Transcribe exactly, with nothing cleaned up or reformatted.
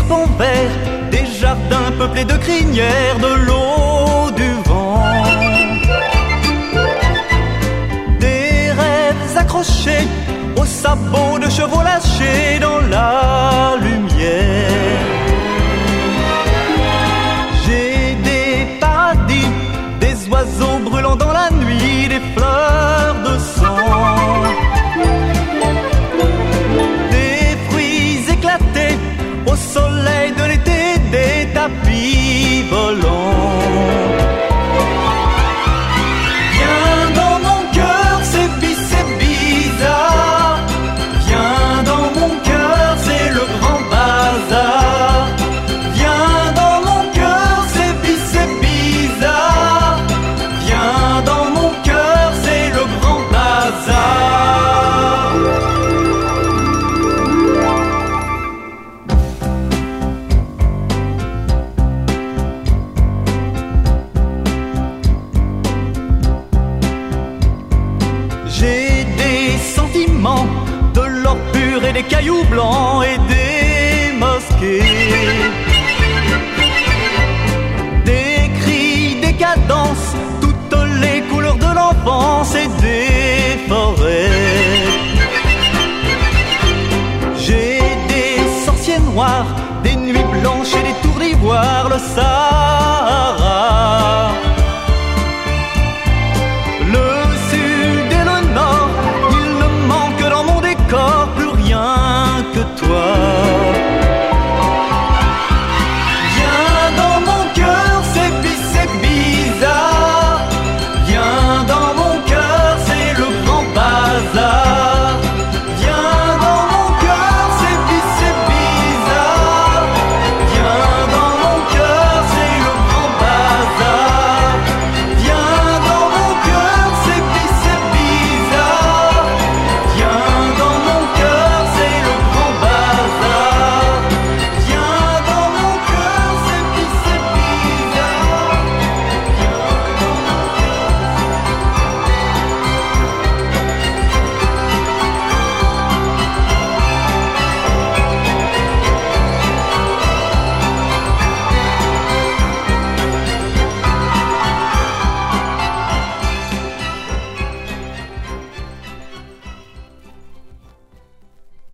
ponts verts, des jardins peuplés de crinières, de l'eau, du vent. Des rêves accrochés aux sabots de chevaux lâchés dans la lumière. J'ai des paradis, des oiseaux brûlant dans la nuit, des fleurs de sang. Des fruits éclatés au soleil de l'été, des tapis volants. Viens dans mon cœur, c'est bi- c'est bizarre. Viens dans mon cœur, c'est le grand bazar. Viens dans mon cœur, c'est bi- c'est bizarre. Viens dans mon cœur, c'est le grand bazar. J'ai des sentiments, de l'or pur et des cailloux blancs et des mosquées. Des cris, des cadences, toutes les couleurs de l'enfance et des forêts. J'ai des sorciers noirs, des nuits blanches et des tours d'ivoire, le sable